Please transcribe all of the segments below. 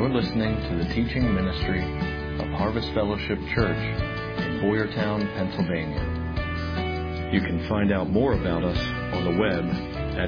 You're listening to the teaching ministry of Harvest Fellowship Church in Boyertown, Pennsylvania. You can find out more about us on the web at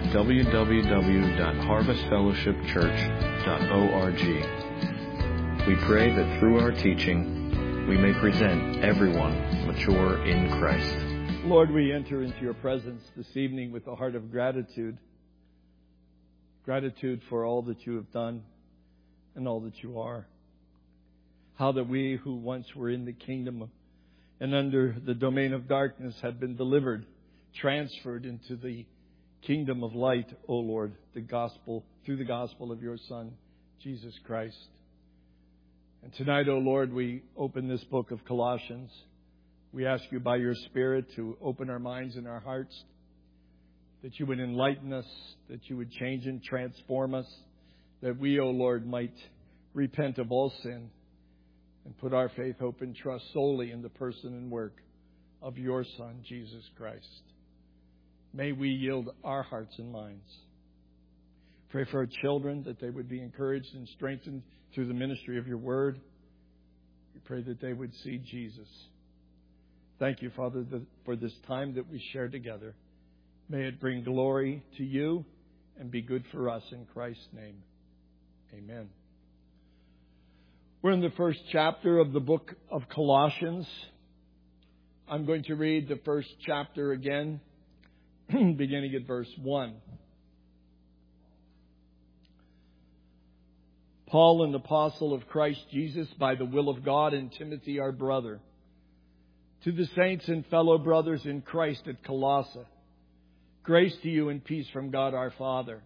www.harvestfellowshipchurch.org. We pray that through our teaching, we may present everyone mature in Christ. Lord, we enter into your presence this evening with a heart of gratitude. Gratitude for all that you have done and all that you are. How that we who once were in the kingdom and under the domain of darkness have been delivered, transferred into the kingdom of light, O Lord, the gospel, through the gospel of your Son, Jesus Christ. And tonight, O Lord, we open this book of Colossians. We ask you by your Spirit to open our minds and our hearts, that you would enlighten us, that you would change and transform us, that we, O Lord, might repent of all sin and put our faith, hope, and trust solely in the person and work of your Son, Jesus Christ. May we yield our hearts and minds. Pray for our children, that they would be encouraged and strengthened through the ministry of your word. We pray that they would see Jesus. Thank you, Father, for this time that we share together. May it bring glory to you and be good for us in Christ's name. Amen. We're in the first chapter of the book of Colossians. I'm going to read the first chapter again, beginning at verse 1. Paul, an apostle of Christ Jesus, by the will of God, and Timothy, our brother, to the saints and fellow brothers in Christ at Colossae, grace to you and peace from God our Father.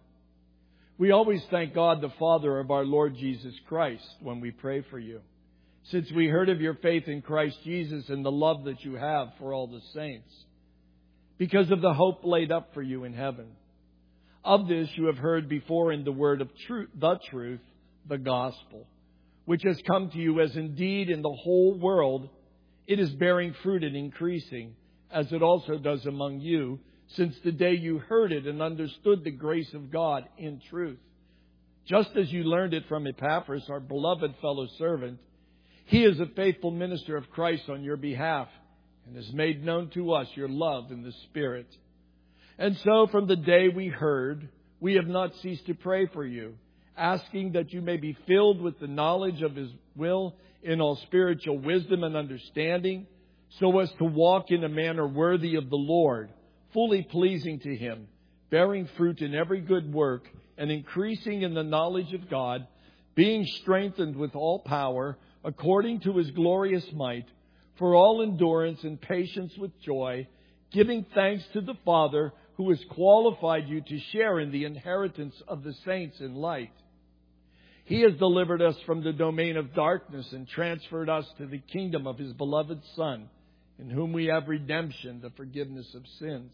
We always thank God, the Father of our Lord Jesus Christ, when we pray for you, since we heard of your faith in Christ Jesus and the love that you have for all the saints, because of the hope laid up for you in heaven. Of this you have heard before in the word of truth, the gospel, which has come to you, as indeed in the whole world it is bearing fruit and increasing, as it also does among you, since the day you heard it and understood the grace of God in truth. Just as you learned it from Epaphras, our beloved fellow servant, he is a faithful minister of Christ on your behalf and has made known to us your love in the Spirit. And so from the day we heard, we have not ceased to pray for you, asking that you may be filled with the knowledge of His will in all spiritual wisdom and understanding, so as to walk in a manner worthy of the Lord, fully pleasing to Him, bearing fruit in every good work, and increasing in the knowledge of God, being strengthened with all power, according to His glorious might, for all endurance and patience with joy, giving thanks to the Father, who has qualified you to share in the inheritance of the saints in light. He has delivered us from the domain of darkness and transferred us to the kingdom of His beloved Son, in whom we have redemption, the forgiveness of sins.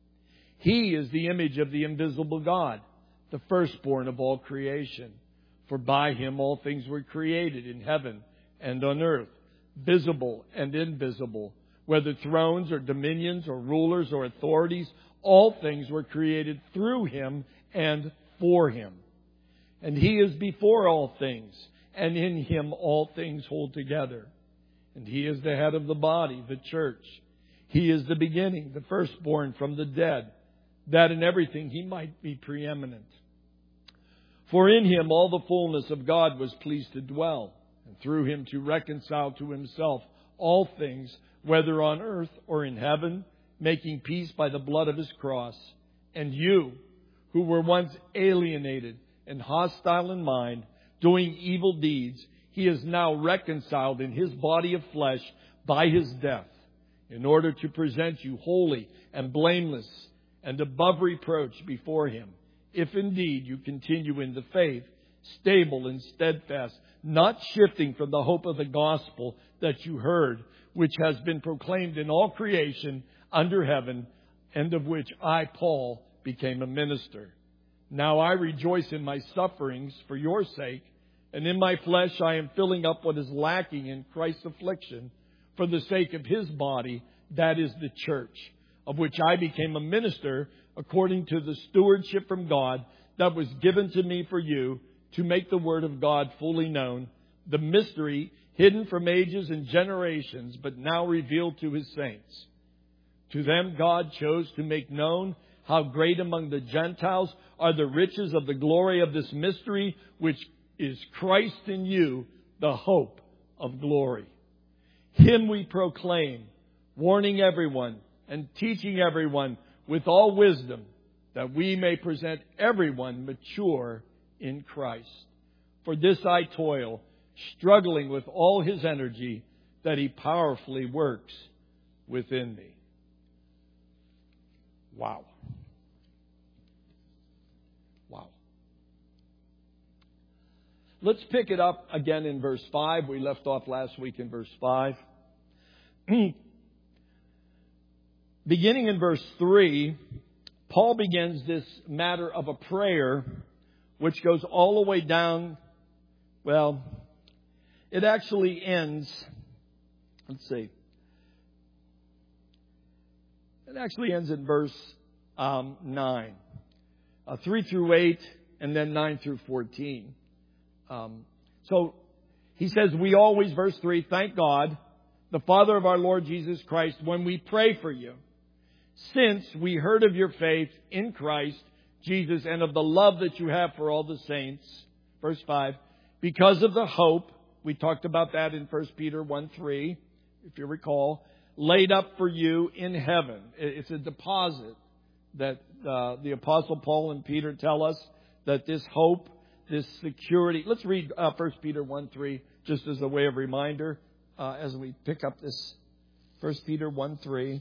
He is the image of the invisible God, the firstborn of all creation. For by Him all things were created in heaven and on earth, visible and invisible, whether thrones or dominions or rulers or authorities, all things were created through Him and for Him. And He is before all things, and in Him all things hold together. And He is the head of the body, the church. He is the beginning, the firstborn from the dead, that in everything He might be preeminent. For in Him all the fullness of God was pleased to dwell, and through Him to reconcile to Himself all things, whether on earth or in heaven, making peace by the blood of His cross. And you, who were once alienated and hostile in mind, doing evil deeds, He is now reconciled in His body of flesh by His death, in order to present you holy and blameless and above reproach before Him, if indeed you continue in the faith, stable and steadfast, not shifting from the hope of the gospel that you heard, which has been proclaimed in all creation under heaven, and of which I, Paul, became a minister. Now I rejoice in my sufferings for your sake, and in my flesh I am filling up what is lacking in Christ's affliction for the sake of His body, that is the church, of which I became a minister according to the stewardship from God that was given to me for you, to make the Word of God fully known, the mystery hidden from ages and generations, but now revealed to His saints. To them God chose to make known how great among the Gentiles are the riches of the glory of this mystery, which is Christ in you, the hope of glory. Him we proclaim, warning everyone and teaching everyone with all wisdom, that we may present everyone mature in Christ. For this I toil, struggling with all His energy, that He powerfully works within me. Wow. Wow. Let's pick it up again in verse 5. We left off last week in verse 5. Beginning in verse 3, Paul begins this matter of a prayer which goes all the way down. Well, it actually ends, let's see. It actually ends in verse 9. 3 through 8, and then 9 through 14. So he says, we always, verse 3, thank God, the Father of our Lord Jesus Christ, when we pray for you, since we heard of your faith in Christ Jesus and of the love that you have for all the saints. Verse 5, because of the hope, we talked about that in 1 Peter 1:3, if you recall, laid up for you in heaven. It's a deposit that the Apostle Paul and Peter tell us, that this hope, this security. Let's read 1 Peter 1:3 just as a way of reminder as we pick up this 1 Peter 1:3.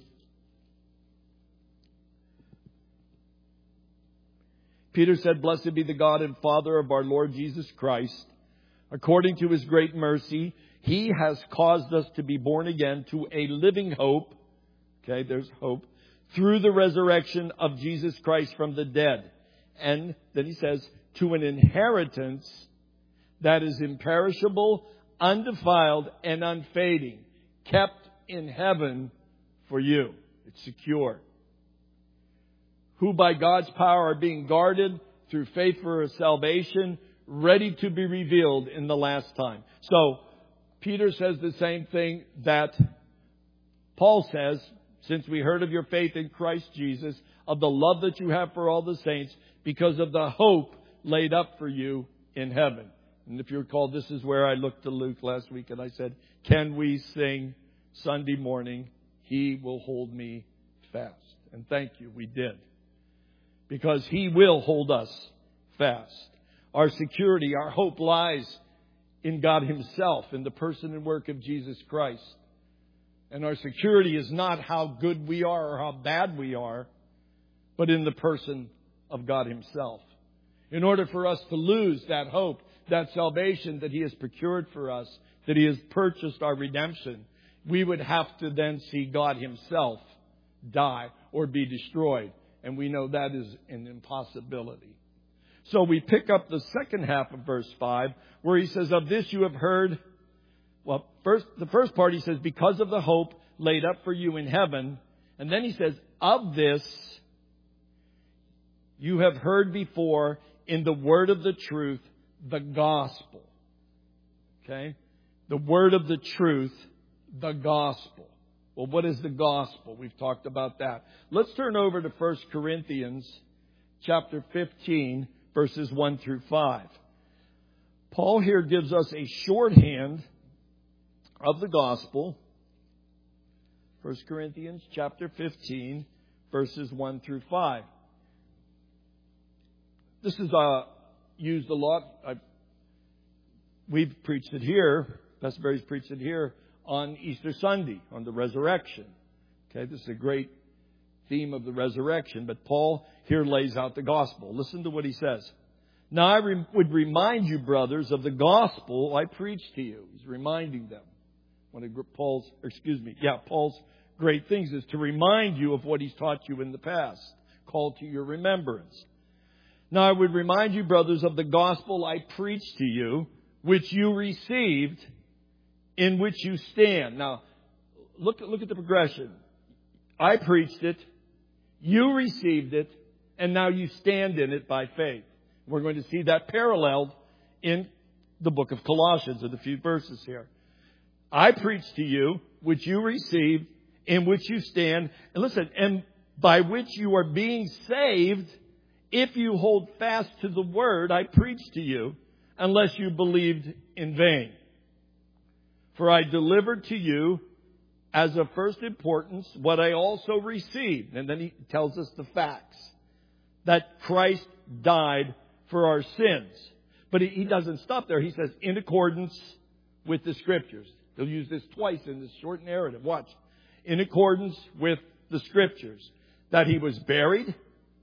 Peter said, blessed be the God and Father of our Lord Jesus Christ. According to His great mercy, He has caused us to be born again to a living hope. Okay, there's hope. Through the resurrection of Jesus Christ from the dead. And then he says, to an inheritance that is imperishable, undefiled, and unfading, kept in heaven for you. It's secure. Who by God's power are being guarded through faith for salvation, ready to be revealed in the last time. So, Peter says the same thing that Paul says, since we heard of your faith in Christ Jesus, of the love that you have for all the saints, because of the hope laid up for you in heaven. And if you recall, this is where I looked to Luke last week and I said, can we sing Sunday morning, He will hold me fast? And thank you, we did. Because He will hold us fast. Our security, our hope lies in God Himself, in the person and work of Jesus Christ. And our security is not how good we are or how bad we are, but in the person of God Himself. In order for us to lose that hope, that salvation that He has procured for us, that He has purchased our redemption, we would have to then see God Himself die or be destroyed. And we know that is an impossibility. So we pick up the second half of verse 5, where he says, of this you have heard. Well, the first part he says, because of the hope laid up for you in heaven. And then he says, of this you have heard before in the word of the truth, the gospel. Okay? The word of the truth, the gospel. Well, what is the gospel? We've talked about that. Let's turn over to 1 Corinthians chapter 15, verses 1 through 5. Paul here gives us a shorthand of the gospel. 1 Corinthians chapter 15, verses 1 through 5. This is used a lot. We've preached it here. Pastor Barry's preached it here on Easter Sunday, on the resurrection. Okay, this is a great theme of the resurrection. But Paul here lays out the gospel. Listen to what he says. Now I would remind you, brothers, of the gospel I preached to you. He's reminding them. One of Paul's great things is to remind you of what he's taught you in the past. Called to your remembrance. Now I would remind you, brothers, of the gospel I preached to you, which you received, in which you stand. Now, look at the progression. I preached it, you received it, and now you stand in it by faith. We're going to see that paralleled in the book of Colossians, in a few verses here. I preach to you, which you received, in which you stand, and listen, and by which you are being saved, if you hold fast to the word I preached to you, unless you believed in vain. For I delivered to you as of first importance what I also received. And then he tells us the facts. That Christ died for our sins. But he doesn't stop there. He says, in accordance with the Scriptures. He'll use this twice in this short narrative. Watch. In accordance with the Scriptures. That he was buried.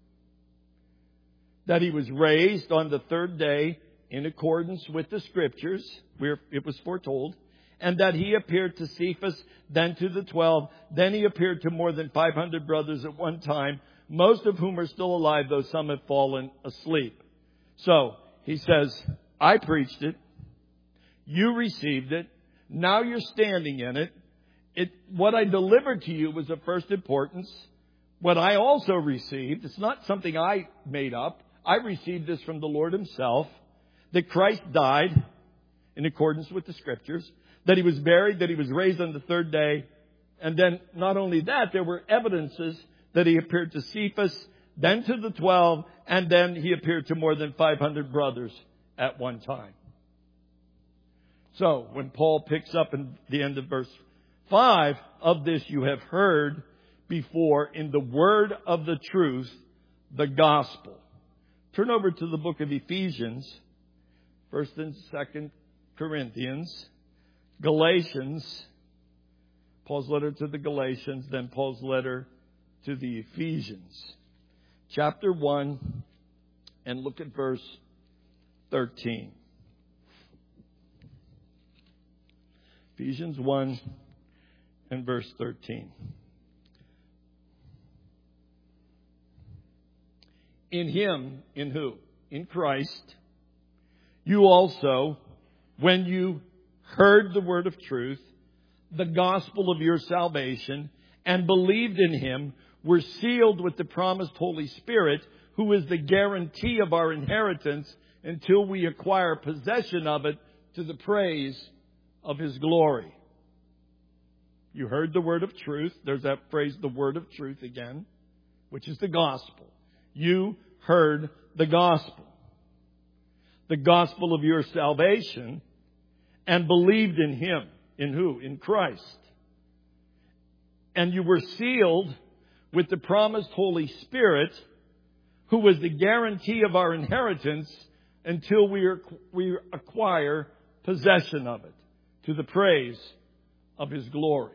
That he was raised on the third day in accordance with the Scriptures, where it was foretold. And that he appeared to Cephas, then to the 12. Then he appeared to more than 500 brothers at one time, most of whom are still alive, though some have fallen asleep. So, he says, I preached it. You received it. Now you're standing in it. What I delivered to you was of first importance. What I also received, it's not something I made up. I received this from the Lord Himself. That Christ died in accordance with the Scriptures. That He was buried, that He was raised on the third day. And then not only that, there were evidences that He appeared to Cephas, then to the 12, and then He appeared to more than 500 brothers at one time. So, when Paul picks up in the end of verse 5, of this you have heard before in the word of the truth, the gospel. Turn over to the book of Ephesians, 1st and 2nd Corinthians, Galatians, Paul's letter to the Galatians, then Paul's letter to the Ephesians. Chapter 1, and look at verse 13. Ephesians 1 and verse 13. In Him, in who? In Christ, you also, when you heard the word of truth, the gospel of your salvation, and believed in Him, were sealed with the promised Holy Spirit, who is the guarantee of our inheritance until we acquire possession of it to the praise of His glory. You heard the word of truth. There's that phrase, the word of truth again, which is the gospel. You heard the gospel. The gospel of your salvation, and believed in Him. In who? In Christ. And you were sealed with the promised Holy Spirit, who was the guarantee of our inheritance until we acquire possession of it, to the praise of His glory.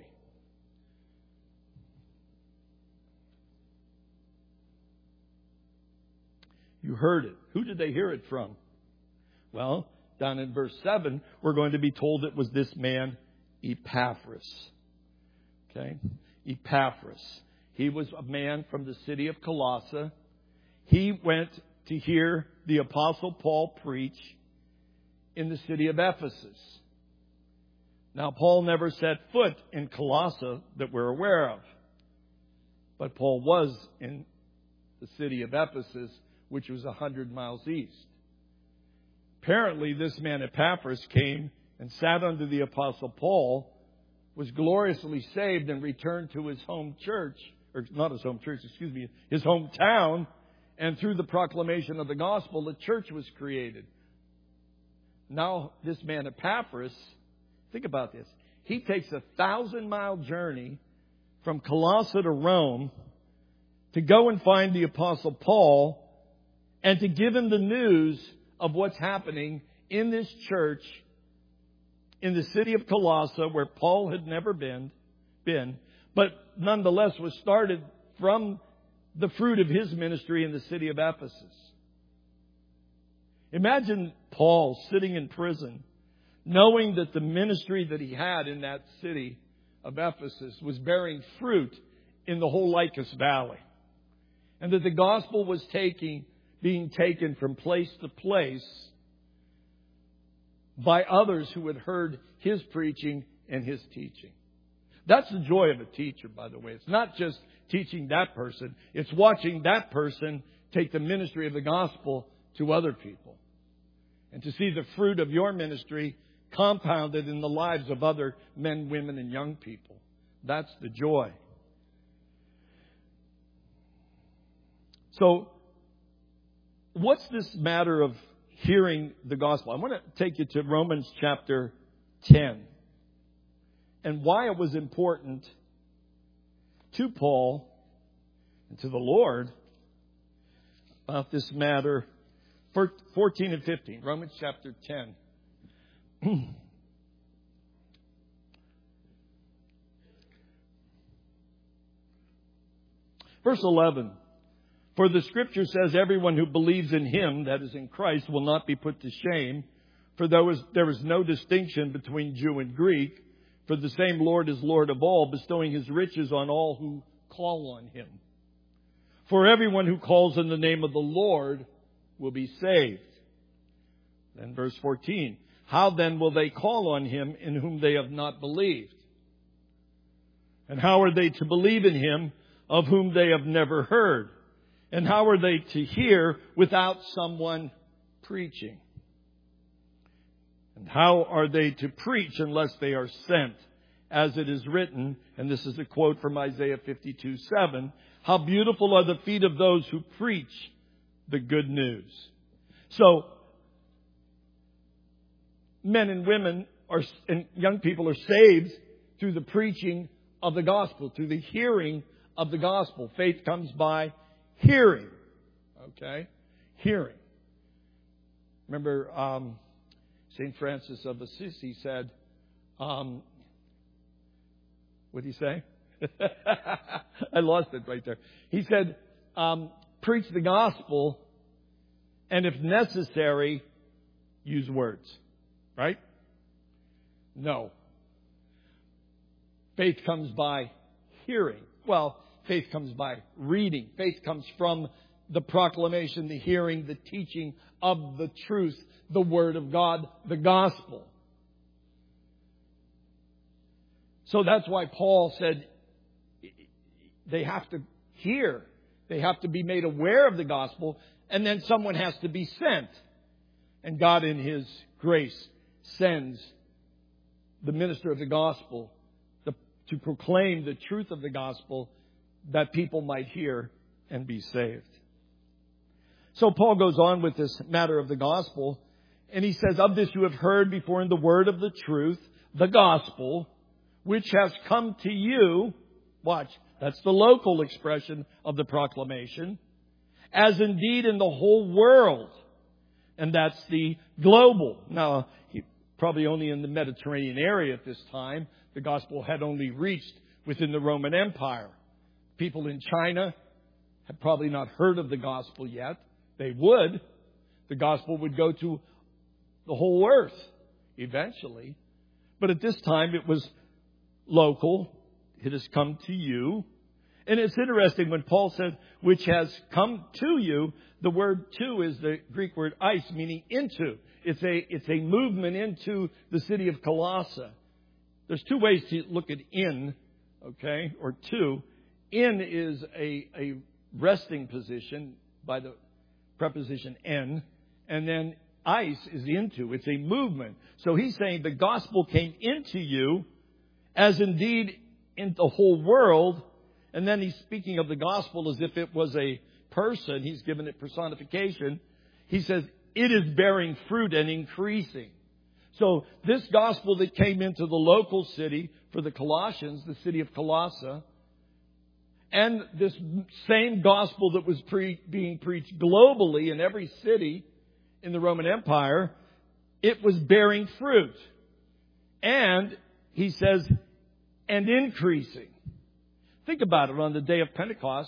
You heard it. Who did they hear it from? Well, down in verse 7, we're going to be told it was this man, Epaphras. Okay? Epaphras. He was a man from the city of Colossae. He went to hear the Apostle Paul preach in the city of Ephesus. Now, Paul never set foot in Colossae that we're aware of. But Paul was in the city of Ephesus, which was 100 miles east. Apparently, this man Epaphras came and sat under the Apostle Paul, was gloriously saved, and returned to his home church, or not his home church, his hometown, and through the proclamation of the gospel, the church was created. Now, this man Epaphras, think about this. He takes a 1,000-mile journey from Colossae to Rome to go and find the Apostle Paul and to give him the news of what's happening in this church in the city of Colossae, where Paul had never been, but nonetheless was started from the fruit of his ministry in the city of Ephesus. Imagine Paul sitting in prison, knowing that the ministry that he had in that city of Ephesus was bearing fruit in the whole Lycus Valley, and that the gospel was being taken from place to place by others who had heard his preaching and his teaching. That's the joy of a teacher, by the way. It's not just teaching that person. It's watching that person take the ministry of the gospel to other people. and to see the fruit of your ministry compounded in the lives of other men, women, and young people. That's the joy. So, what's this matter of hearing the gospel? I want to take you to Romans chapter 10 and why it was important to Paul and to the Lord about this matter. 14 and 15, Romans chapter 10. Verse 11. For the Scripture says, everyone who believes in Him, that is in Christ, will not be put to shame. For there is no distinction between Jew and Greek. For the same Lord is Lord of all, bestowing His riches on all who call on Him. For everyone who calls on the name of the Lord will be saved. Then verse 14. How then will they call on Him in whom they have not believed? And how are they to believe in Him of whom they have never heard? And how are they to hear without someone preaching? And how are they to preach unless they are sent? As it is written, and this is a quote from Isaiah 52:7, how beautiful are the feet of those who preach the good news. So, men and women and young people are saved through the preaching of the gospel, through the hearing of the gospel. Faith comes by hearing. Okay? Hearing. Remember, St. Francis of Assisi said, what did he say? I lost it right there. He said, preach the gospel, and if necessary, use words. Right? No. Faith comes by hearing. Well, faith comes by reading. Faith comes from the proclamation, the hearing, the teaching of the truth, the Word of God, the gospel. So that's why Paul said they have to hear. They have to be made aware of the gospel, and then someone has to be sent. And God in His grace sends the minister of the gospel to proclaim the truth of the gospel that people might hear and be saved. So Paul goes on with this matter of the gospel, and he says, of this you have heard before in the word of the truth, the gospel, which has come to you. Watch, that's the local expression of the proclamation, as indeed in the whole world. And that's the global. Now, probably only in the Mediterranean area at this time. The gospel had only reached within the Roman Empire. People in China had probably not heard of the gospel yet. They would. The gospel would go to the whole earth eventually. But at this time it was local. It has come to you. And it's interesting when Paul said, which has come to you, the word to is the Greek word eis, meaning into. It's a movement into the city of Colossae. There's two ways to look at in, okay, or to. In is a resting position by the preposition en, and then eis is into. It's a movement. So he's saying the gospel came into you, as indeed in the whole world. And then he's speaking of the gospel as if it was a person. He's given it personification. He says, it is bearing fruit and increasing. So this gospel that came into the local city for the Colossians, the city of Colossae, and this same gospel that was being preached globally in every city in the Roman Empire, it was bearing fruit. And, he says, and increasing. Think about it. On the day of Pentecost,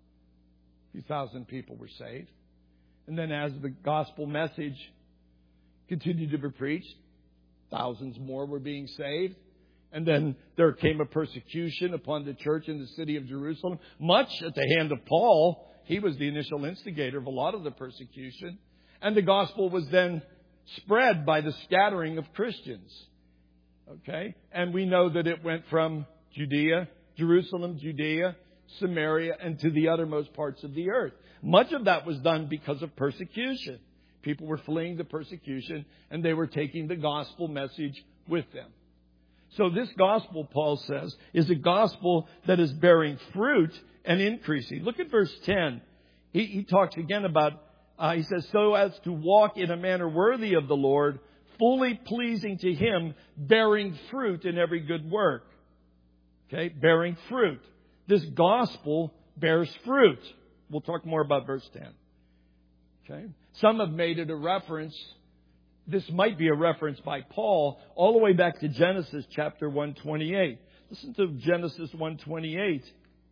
a few thousand people were saved. And then as the gospel message continued to be preached, thousands more were being saved. And then there came a persecution upon the church in the city of Jerusalem, much at the hand of Paul. He was the initial instigator of a lot of the persecution. And the gospel was then spread by the scattering of Christians. Okay? And we know that it went from Jerusalem, Judea, Samaria, and to the uttermost parts of the earth. Much of that was done because of persecution. People were fleeing the persecution, and they were taking the gospel message with them. So this gospel, Paul says, is a gospel that is bearing fruit and increasing. Look at verse 10. He talks again about, he says, so as to walk in a manner worthy of the Lord, fully pleasing to Him, bearing fruit in every good work. Okay, bearing fruit. This gospel bears fruit. We'll talk more about verse 10. Okay. Some have made it a reference. This might be a reference by Paul all the way back to Genesis chapter 1:28. Listen to Genesis 1:28.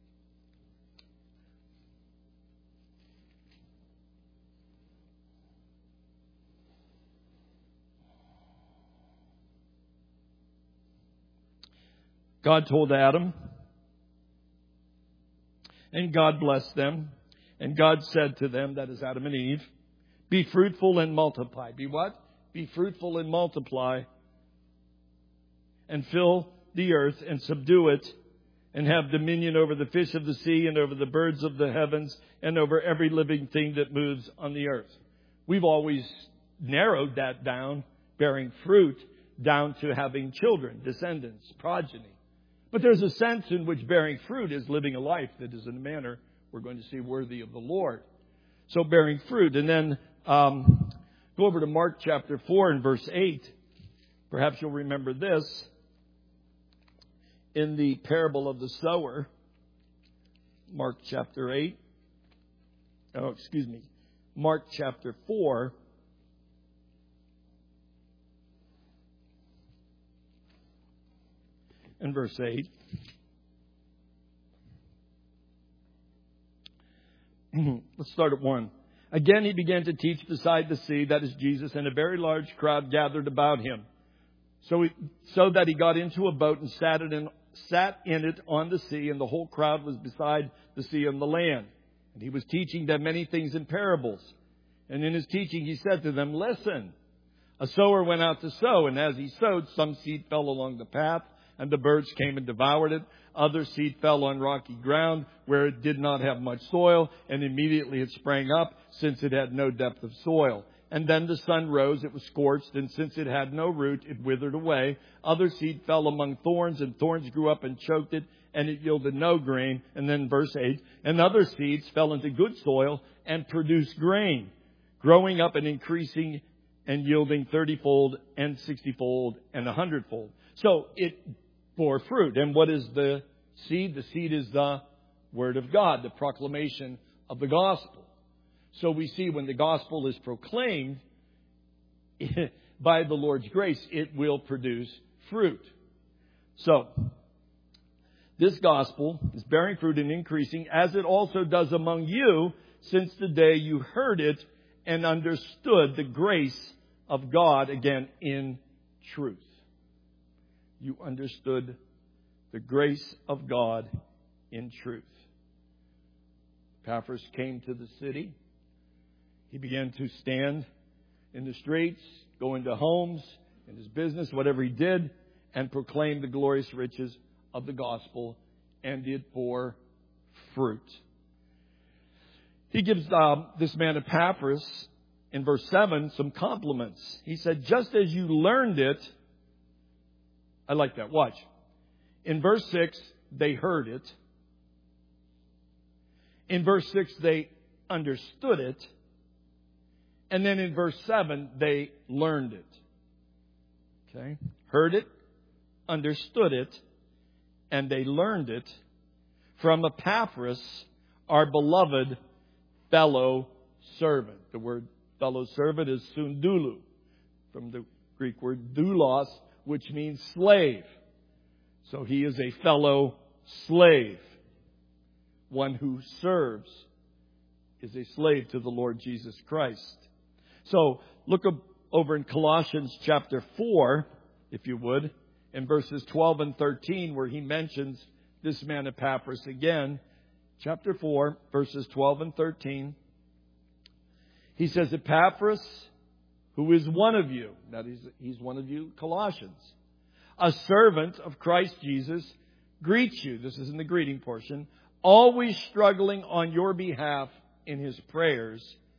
God told Adam, and God blessed them, and God said to them, that is Adam and Eve, be fruitful and multiply. Be what? Be fruitful and multiply, and fill the earth and subdue it, and have dominion over the fish of the sea and over the birds of the heavens and over every living thing that moves on the earth. We've always narrowed that down, bearing fruit, down to having children, descendants, progeny. But there's a sense in which bearing fruit is living a life that is in a manner we're going to see worthy of the Lord. So bearing fruit. And then go over to Mark chapter 4 and verse 8. Perhaps you'll remember this. In the parable of the sower, Mark chapter 8. Mark chapter 4. And verse 8. Let's start at 1. Again, he began to teach beside the sea, that is Jesus, and a very large crowd gathered about him. So that he got into a boat and sat in it on the sea, and the whole crowd was beside the sea on the land. And he was teaching them many things in parables. And in his teaching he said to them, listen, a sower went out to sow, and as he sowed, some seed fell along the path, and the birds came and devoured it. Other seed fell on rocky ground where it did not have much soil, and immediately it sprang up, since it had no depth of soil. And then the sun rose, it was scorched, and since it had no root, it withered away. Other seed fell among thorns, and thorns grew up and choked it, and it yielded no grain. And then verse 8, and other seeds fell into good soil and produced grain, growing up and increasing and yielding 30-fold and 60-fold and 100-fold. So it bore fruit. And what is the seed? The seed is the Word of God, the proclamation of the gospel. So we see when the gospel is proclaimed by the Lord's grace, it will produce fruit. So this gospel is bearing fruit and increasing, as it also does among you, since the day you heard it and understood the grace of God, again, in truth. You understood the grace of God in truth. Epaphras came to the city. He began to stand in the streets, go into homes, in his business, whatever he did, and proclaim the glorious riches of the gospel, and it bore fruit. He gives this man Epaphras, in verse 7, some compliments. He said, just as you learned it, I like that. Watch. In verse 6, they heard it. In verse 6, they understood it. And then in verse 7, they learned it. Okay? Heard it, understood it, and they learned it from Epaphras, our beloved fellow servant. The word fellow servant is sundulu, from the Greek word doulos, which means slave. So he is a fellow slave. One who serves is a slave to the Lord Jesus Christ. So look over in Colossians chapter 4, if you would, in verses 12 and 13, where he mentions this man Epaphras again. Chapter 4, verses 12 and 13. He says, Epaphras, who is one of you, that is, he's one of you Colossians, a servant of Christ Jesus, greets you. This is in the greeting portion. Always struggling on your behalf in his prayers,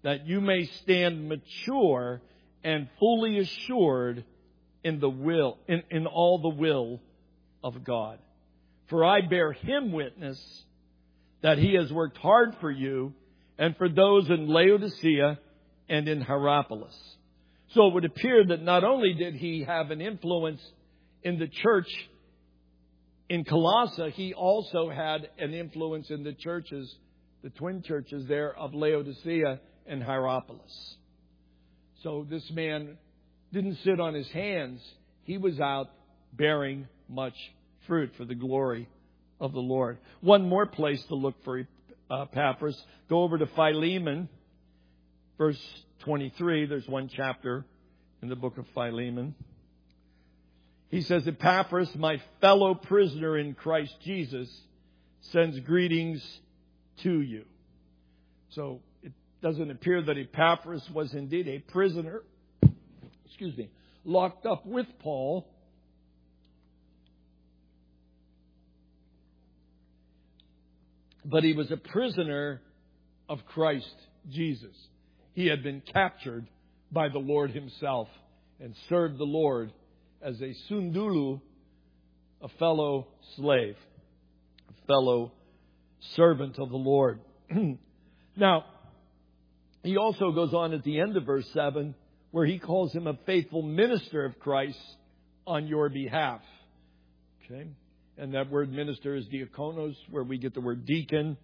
that you may stand mature and fully assured in all the will of God. For I bear Him witness that He has worked hard for you and for those in Laodicea and in Hierapolis. So it would appear that not only did he have an influence in the church in Colossae, he also had an influence in the churches, the twin churches there of Laodicea and Hierapolis. So this man didn't sit on his hands. He was out bearing much fruit for the glory of the Lord. One more place to look for Epaphras. Go over to Philemon, verse 23. There's one chapter in the book of Philemon. He says, Epaphras, my fellow prisoner in Christ Jesus, sends greetings to you. So it doesn't appear that Epaphras was indeed a prisoner, locked up with Paul. But he was a prisoner of Christ Jesus. He had been captured by the Lord Himself and served the Lord as a sundulu, a fellow slave, a fellow servant of the Lord. Now, he also goes on at the end of verse 7, where he calls him a faithful minister of Christ on your behalf. Okay? And that word minister is diakonos, where we get the word deacon.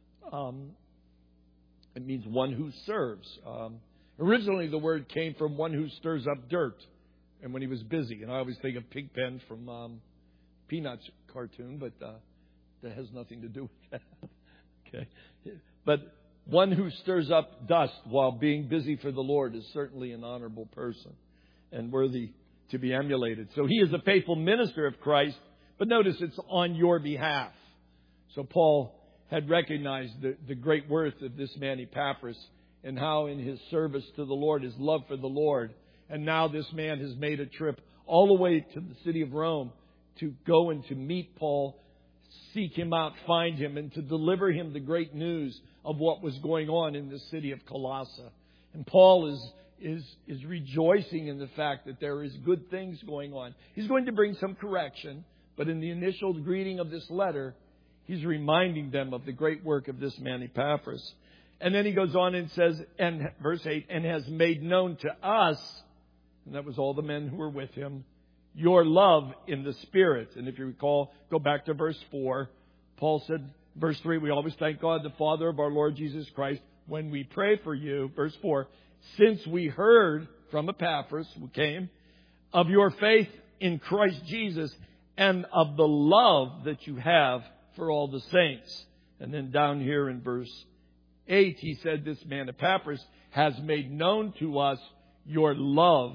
It means one who serves. Originally, the word came from one who stirs up dirt, and when he was busy. And I always think of Pigpen from Peanuts cartoon, but that has nothing to do with that. Okay, but one who stirs up dust while being busy for the Lord is certainly an honorable person and worthy to be emulated. So he is a faithful minister of Christ. But notice it's on your behalf. So Paul had recognized the great worth of this man Epaphras and how in his service to the Lord, his love for the Lord. And now this man has made a trip all the way to the city of Rome to go and to meet Paul, seek him out, find him, and to deliver him the great news of what was going on in the city of Colossae. And Paul is rejoicing in the fact that there is good things going on. He's going to bring some correction. But in the initial greeting of this letter, he's reminding them of the great work of this man Epaphras. And then he goes on and says, and verse 8, and has made known to us, and that was all the men who were with him, your love in the Spirit. And if you recall, go back to verse 4. Paul said, verse 3, we always thank God, the Father of our Lord Jesus Christ, when we pray for you. Verse 4, since we heard from Epaphras, who came, of your faith in Christ Jesus, and of the love that you have for all the saints. And then down here in verse 8, he said, this man Epaphras has made known to us your love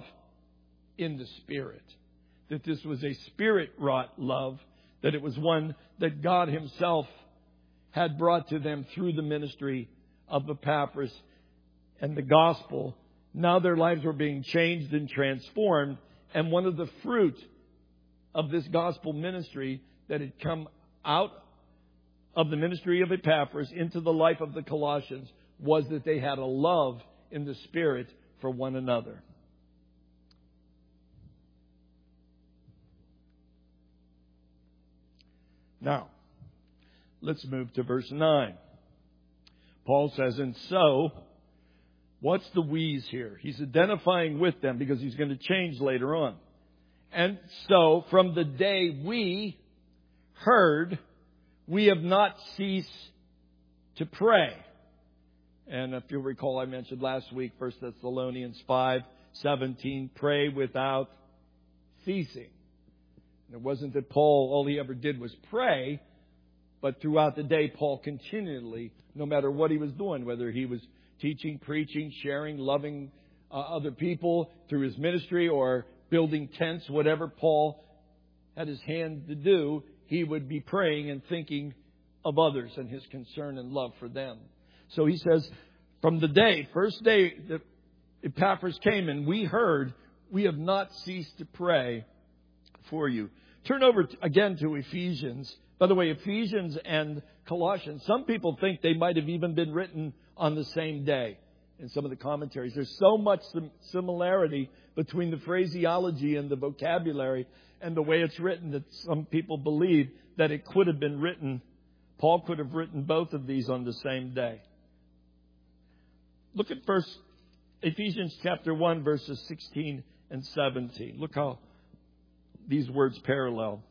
in the Spirit. That this was a Spirit-wrought love, that it was one that God Himself had brought to them through the ministry of Epaphras and the gospel. Now their lives were being changed and transformed, and one of the fruit of this gospel ministry that had come out of the ministry of Epaphras into the life of the Colossians was that they had a love in the Spirit for one another. Now, let's move to verse 9. Paul says, and so, what's the we's here? He's identifying with them because he's going to change later on. And so, from the day we heard, we have not ceased to pray. And if you'll recall, I mentioned last week, 1 Thessalonians 5:17, pray without ceasing. And it wasn't that Paul, all he ever did was pray, but throughout the day, Paul continually, no matter what he was doing, whether he was teaching, preaching, sharing, loving other people through his ministry or building tents, whatever Paul had his hand to do, he would be praying and thinking of others and his concern and love for them. So he says, from the first day that Epaphras came and we heard, we have not ceased to pray for you. Turn over again to Ephesians. By the way, Ephesians and Colossians, some people think they might have even been written on the same day. in some of the commentaries. There's so much similarity between the phraseology and the vocabulary and the way it's written that some people believe that it could have been written, Paul could have written both of these on the same day. Look at Ephesians chapter 1, verses 16 and 17. Look how these words parallel.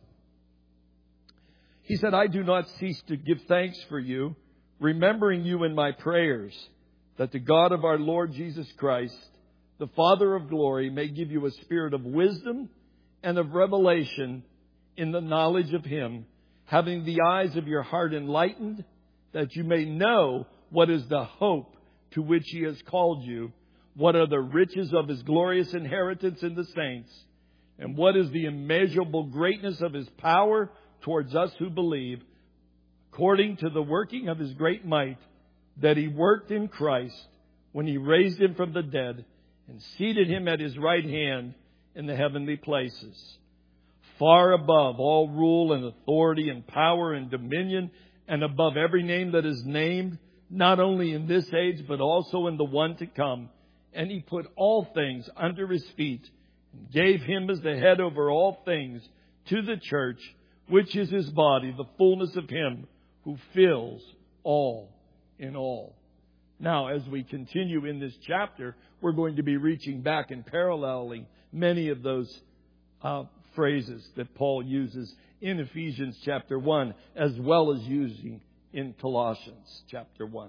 He said, I do not cease to give thanks for you, remembering you in my prayers, that the God of our Lord Jesus Christ, the Father of glory, may give you a spirit of wisdom and of revelation in the knowledge of Him, having the eyes of your heart enlightened, that you may know what is the hope to which He has called you, what are the riches of His glorious inheritance in the saints, and what is the immeasurable greatness of His power towards us who believe, according to the working of His great might, that He worked in Christ when He raised Him from the dead and seated Him at His right hand in the heavenly places, far above all rule and authority and power and dominion, and above every name that is named, not only in this age, but also in the one to come. And He put all things under His feet, and gave Him as the head over all things to the church, which is His body, the fullness of Him who fills all in all. Now, as we continue in this chapter, we're going to be reaching back and paralleling many of those phrases that Paul uses in Ephesians chapter 1, as well as using in Colossians chapter 1.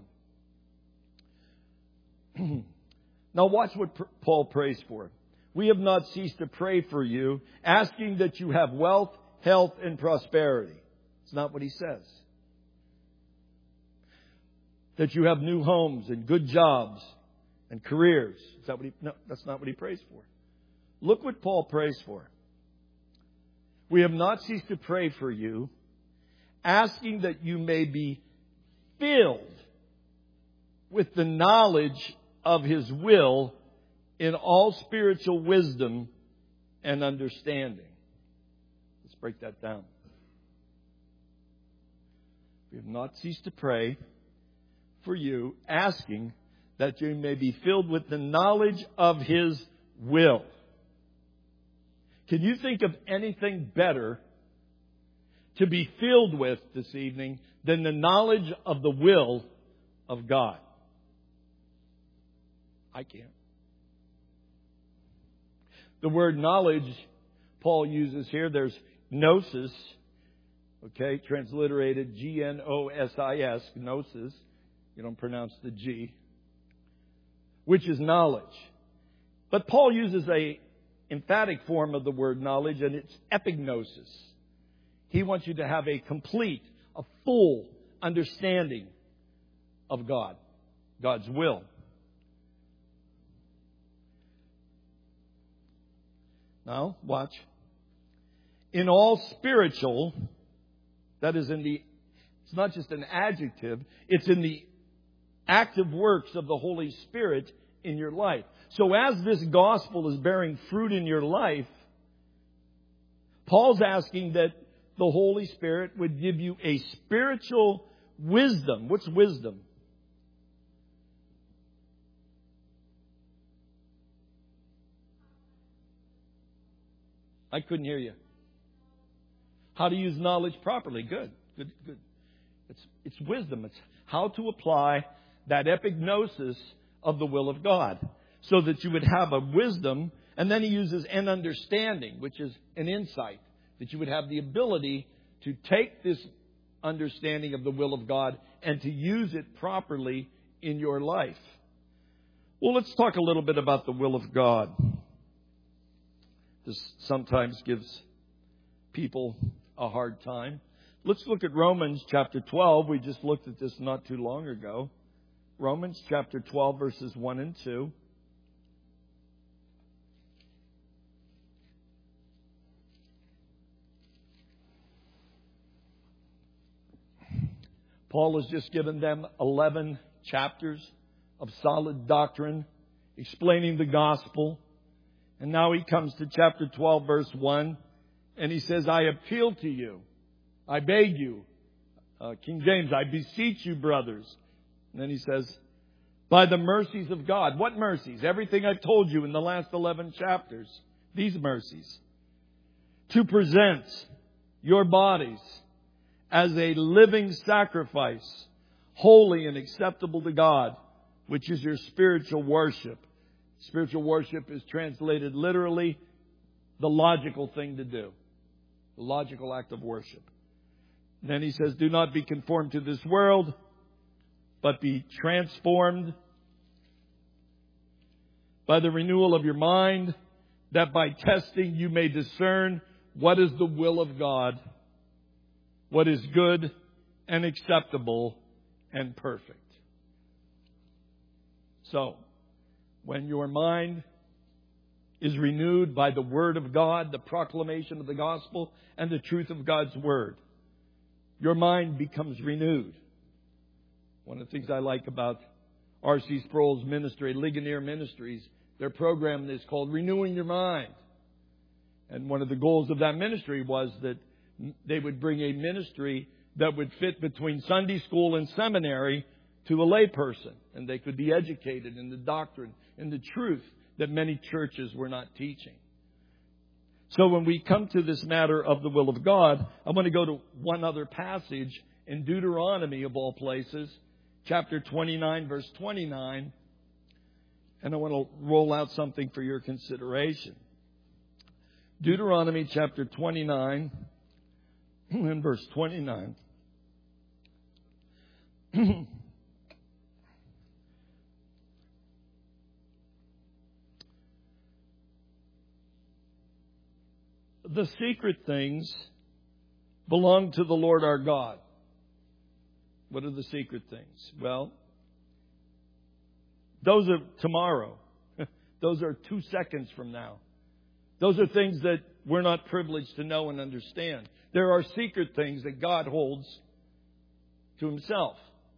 Now watch what Paul prays for. We have not ceased to pray for you, asking that you have wealth, health, and prosperity. It's not what he says. That you have new homes and good jobs and careers. Is that what he? No, that's not what he prays for. Look what Paul prays for. We have not ceased to pray for you, asking that you may be filled with the knowledge of His will in all spiritual wisdom and understanding. Let's break that down. We have not ceased to pray for you, asking that you may be filled with the knowledge of His will. Can you think of anything better to be filled with this evening than the knowledge of the will of God? I can't. The word knowledge Paul uses here, there's gnosis, okay, transliterated Gnosis, gnosis. You don't pronounce the G, which is knowledge. But Paul uses a emphatic form of the word knowledge, and it's epignosis. He wants you to have a complete, a full understanding of God, God's will. Now, watch. In all spiritual, that is it's not just an adjective, it's in the active works of the Holy Spirit in your life. So as this gospel is bearing fruit in your life, Paul's asking that the Holy Spirit would give you a spiritual wisdom. What's wisdom? I couldn't hear you. How to use knowledge properly. Good. It's wisdom. It's how to apply that epignosis of the will of God, so that you would have a wisdom. And then he uses an understanding, which is an insight, that you would have the ability to take this understanding of the will of God and to use it properly in your life. Well, let's talk a little bit about the will of God. This sometimes gives people a hard time. Let's look at Romans chapter 12. We just looked at this not too long ago. Romans chapter 12, verses 1 and 2. Paul has just given them 11 chapters of solid doctrine, explaining the gospel. And now he comes to chapter 12, verse 1, and he says, I appeal to you. I beg you. King James, I beseech you, brothers. And then he says, By the mercies of God. What mercies? Everything I've told you in the last 11 chapters. These mercies. To present your bodies as a living sacrifice, holy and acceptable to God, which is your spiritual worship. Spiritual worship is translated literally the logical thing to do. The logical act of worship. Then he says, do not be conformed to this world, but be transformed by the renewal of your mind, that by testing you may discern what is the will of God, what is good and acceptable and perfect. So, when your mind is renewed by the Word of God, the proclamation of the gospel, and the truth of God's Word, your mind becomes renewed. One of the things I like about R.C. Sproul's ministry, Ligonier Ministries, their program is called Renewing Your Mind. And one of the goals of that ministry was that they would bring a ministry that would fit between Sunday school and seminary to a layperson. And they could be educated in the doctrine and the truth that many churches were not teaching. So when we come to this matter of the will of God, I want to go to one other passage in Deuteronomy, of all places, chapter 29, verse 29. And I want to roll out something for your consideration. Deuteronomy chapter 29 and verse 29. The secret things belong to the Lord our God. What are the secret things? Well, those are tomorrow. Those are 2 seconds from now. Those are things that we're not privileged to know and understand. There are secret things that God holds to Himself.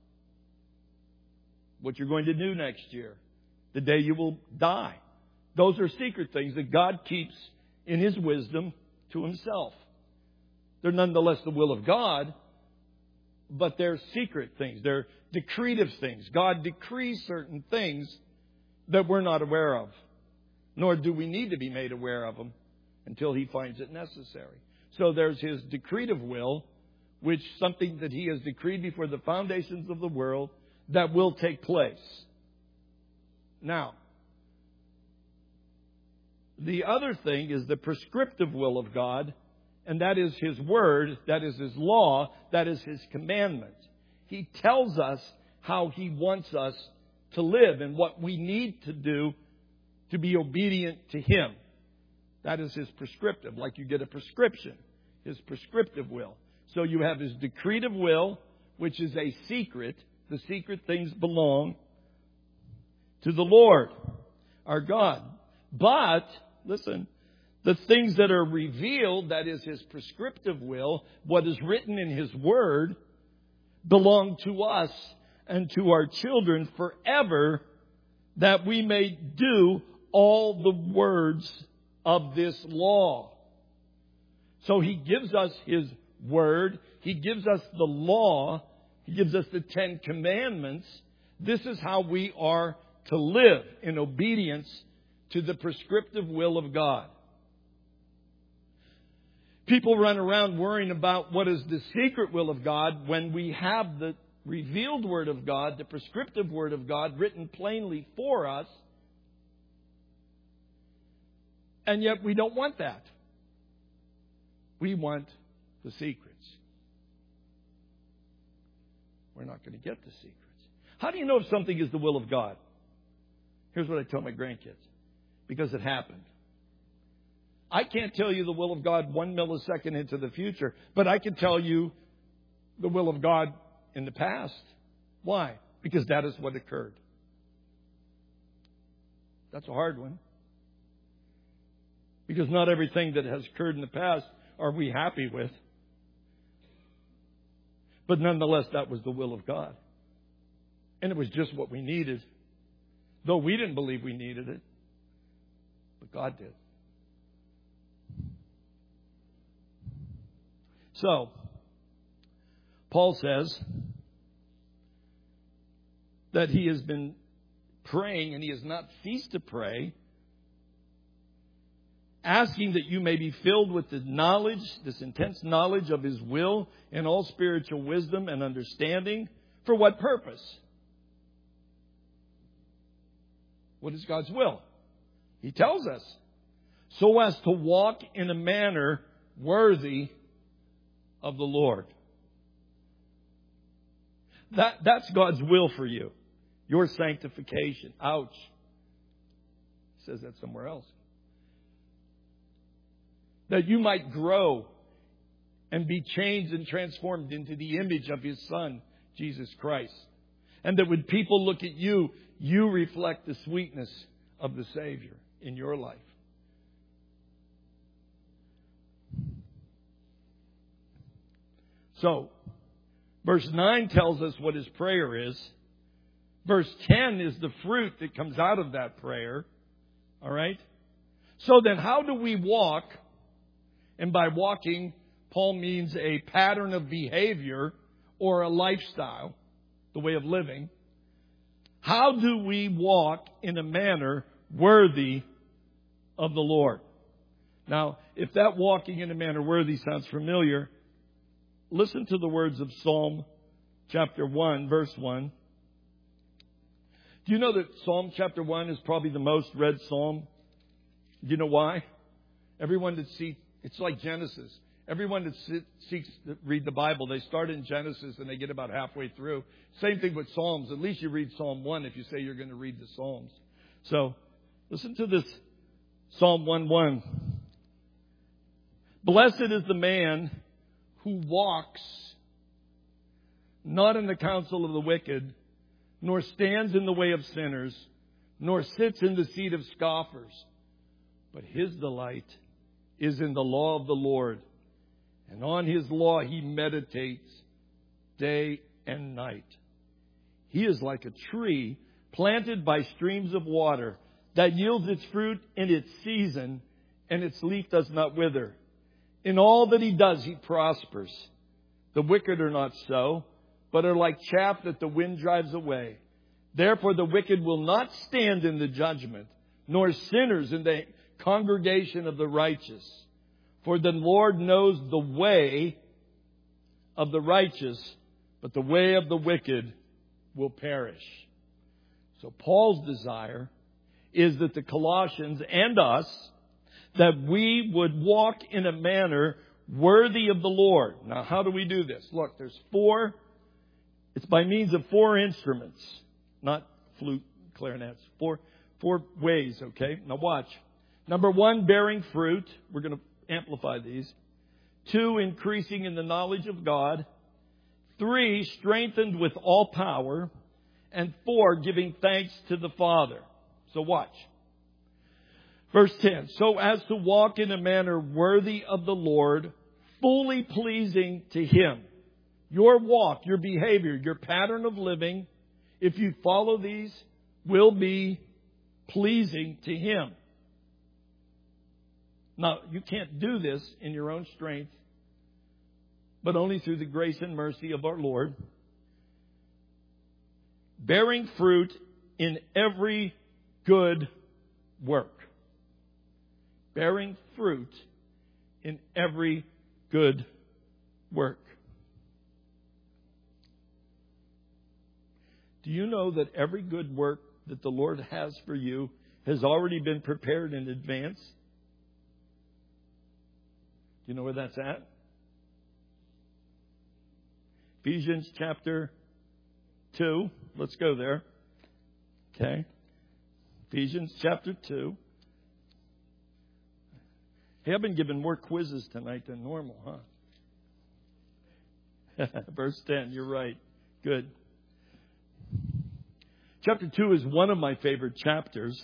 What you're going to do next year. The day you will die. Those are secret things that God keeps in His wisdom to Himself. They're nonetheless the will of God, but they're secret things. They're decretive things. God decrees certain things that we're not aware of. Nor do we need to be made aware of them until He finds it necessary. So there's His decretive will, which is something that He has decreed before the foundations of the world that will take place. Now, the other thing is the prescriptive will of God, and that is His Word, that is His law, that is His commandment. He tells us how He wants us to live and what we need to do to be obedient to Him. That is His prescriptive, like you get a prescription, His prescriptive will. So you have His decretive will, which is a secret. The secret things belong to the Lord, our God. But, listen, the things that are revealed, that is His prescriptive will, what is written in His Word, belong to us and to our children forever, that we may do all the words of this law. So He gives us His Word. He gives us the law. He gives us the 10 Commandments. This is how we are to live in obedience to the prescriptive will of God. People run around worrying about what is the secret will of God when we have the revealed Word of God, the prescriptive Word of God written plainly for us. And yet we don't want that. We want the secrets. We're not going to get the secrets. How do you know if something is the will of God? Here's what I tell my grandkids. Because it happened. I can't tell you the will of God 1 millisecond into the future, but I can tell you the will of God in the past. Why? Because that is what occurred. That's a hard one. Because not everything that has occurred in the past are we happy with. But nonetheless, that was the will of God. And it was just what we needed. Though we didn't believe we needed it. But God did. So, Paul says that he has been praying, and he has not ceased to pray, asking that you may be filled with the knowledge, this intense knowledge of His will and all spiritual wisdom and understanding. For what purpose? What is God's will? He tells us. So as to walk in a manner worthy of the Lord. That's God's will for you. Your sanctification. Ouch. It says that somewhere else. That you might grow and be changed and transformed into the image of His Son, Jesus Christ. And that when people look at you, you reflect the sweetness of the Savior in your life. So, verse 9 tells us what his prayer is. Verse 10 is the fruit that comes out of that prayer. All right? So then how do we walk? And by walking, Paul means a pattern of behavior or a lifestyle, the way of living. How do we walk in a manner worthy of the Lord? Now, if that walking in a manner worthy sounds familiar, listen to the words of Psalm chapter 1, verse 1. Do you know that Psalm chapter 1 is probably the most read psalm? Do you know why? Everyone that seeks, it's like Genesis. Everyone that seeks to read the Bible, they start in Genesis and they get about halfway through. Same thing with Psalms. At least you read Psalm 1 if you say you're going to read the Psalms. So, listen to this Psalm 1:1. Blessed is the man who walks not in the counsel of the wicked, nor stands in the way of sinners, nor sits in the seat of scoffers. But his delight is in the law of the Lord, and on His law he meditates day and night. He is like a tree planted by streams of water that yields its fruit in its season, and its leaf does not wither. In all that he does, he prospers. The wicked are not so, but are like chaff that the wind drives away. Therefore the wicked will not stand in the judgment, nor sinners in the congregation of the righteous. For the Lord knows the way of the righteous, but the way of the wicked will perish. So Paul's desire is that the Colossians and us, that we would walk in a manner worthy of the Lord. Now, how do we do this? Look, there's it's by means of 4 instruments, not flute, clarinets. Four ways, okay? Now watch. Number 1, bearing fruit. We're going to amplify these. 2, increasing in the knowledge of God. 3, strengthened with all power. And 4, giving thanks to the Father. So watch. Verse 10, so as to walk in a manner worthy of the Lord, fully pleasing to Him. Your walk, your behavior, your pattern of living, if you follow these, will be pleasing to Him. Now, you can't do this in your own strength, but only through the grace and mercy of our Lord. Bearing fruit in every good work. Bearing fruit in every good work. Do you know that every good work that the Lord has for you has already been prepared in advance? Do you know where that's at? Ephesians chapter 2. Let's go there. Okay. Ephesians chapter 2. Hey, I've been given more quizzes tonight than normal, huh? Verse 10, you're right. Good. Chapter 2 is one of my favorite chapters.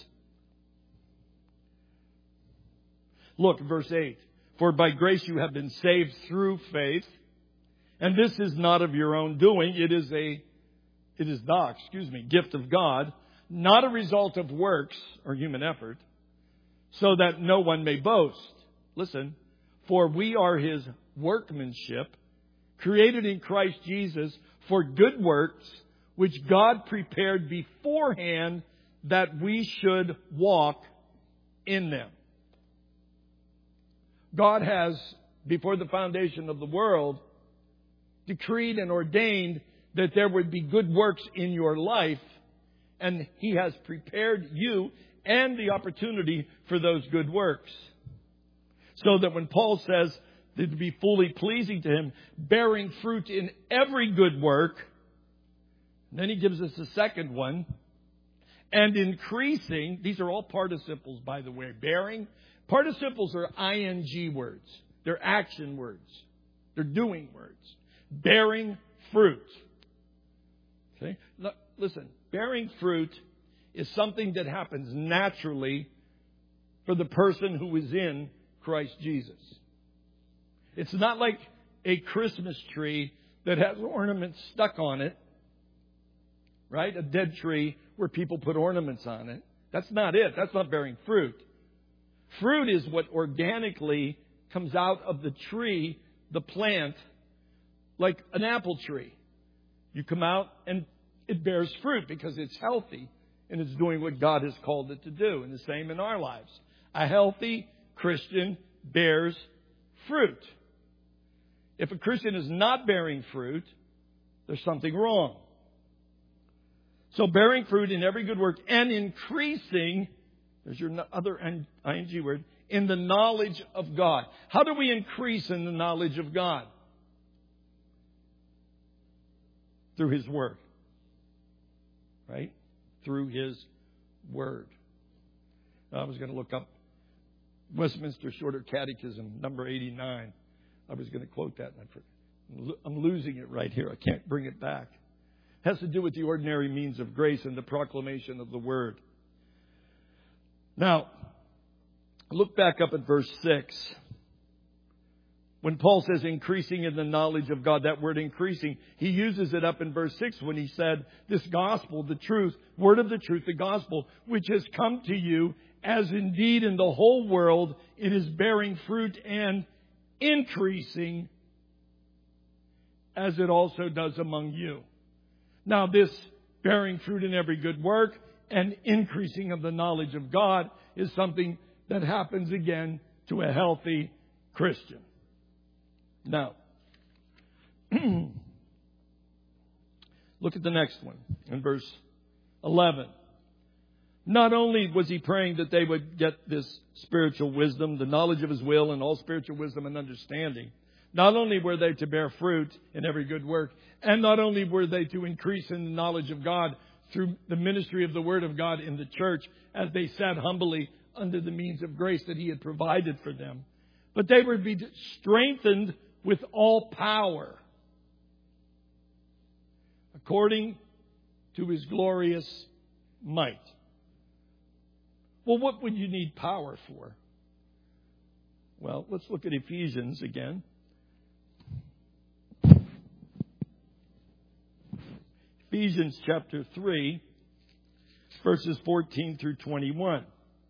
Look, verse 8. For by grace you have been saved through faith, and this is not of your own doing. It is the gift of God, not a result of works or human effort, so that no one may boast. Listen, for we are His workmanship, created in Christ Jesus for good works, which God prepared beforehand that we should walk in them. God has, before the foundation of the world, decreed and ordained that there would be good works in your life, and He has prepared you and the opportunity for those good works. So that when Paul says that to be fully pleasing to Him, bearing fruit in every good work, then he gives us a second one, and increasing. These are all participles, by the way. Bearing. Participles are ing words. They're action words. They're doing words. Bearing fruit. Okay? Now, listen, bearing fruit is something that happens naturally for the person who is in Christ Jesus. It's not like a Christmas tree that has ornaments stuck on it. Right? A dead tree where people put ornaments on it. That's not it. That's not bearing fruit. Fruit is what organically comes out of the tree, the plant, like an apple tree. You come out and it bears fruit because it's healthy and it's doing what God has called it to do. And the same in our lives. A healthy Christian bears fruit. If a Christian is not bearing fruit, there's something wrong. So bearing fruit in every good work and increasing, there's your other ing word, in the knowledge of God. How do we increase in the knowledge of God? Through His Word. Right? Through His Word. I was going to look up Westminster Shorter Catechism, number 89. I was going to quote that. I'm losing it right here. I can't bring it back. It has to do with the ordinary means of grace and the proclamation of the Word. Now, look back up at verse 6. When Paul says increasing in the knowledge of God, that word increasing, he uses it up in verse 6 when he said, this gospel, the truth, word of the truth, the gospel, which has come to you, as indeed in the whole world it is bearing fruit and increasing, as it also does among you. Now, this bearing fruit in every good work and increasing of the knowledge of God is something that happens again to a healthy Christian. Now, look at the next one in verse 11. Not only was he praying that they would get this spiritual wisdom, the knowledge of His will and all spiritual wisdom and understanding. Not only were they to bear fruit in every good work, and not only were they to increase in the knowledge of God through the ministry of the Word of God in the church as they sat humbly under the means of grace that He had provided for them, but they would be strengthened with all power according to His glorious might. Well, what would you need power for? Well, let's look at Ephesians again. Ephesians chapter 3, verses 14 through 21.